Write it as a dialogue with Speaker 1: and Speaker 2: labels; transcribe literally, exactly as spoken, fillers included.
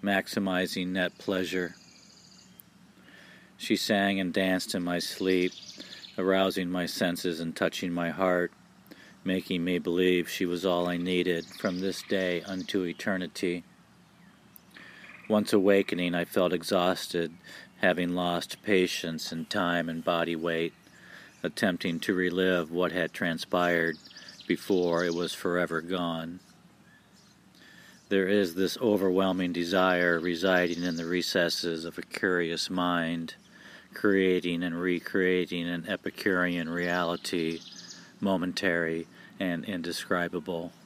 Speaker 1: maximizing net pleasure. She sang and danced in my sleep, arousing my senses and touching my heart, making me believe she was all I needed from this day unto eternity. Once awakening, I felt exhausted, having lost patience and time and body weight, attempting to relive what had transpired before it was forever gone. There is this overwhelming desire residing in the recesses of a curious mind, creating and recreating an Epicurean reality, momentary and indescribable.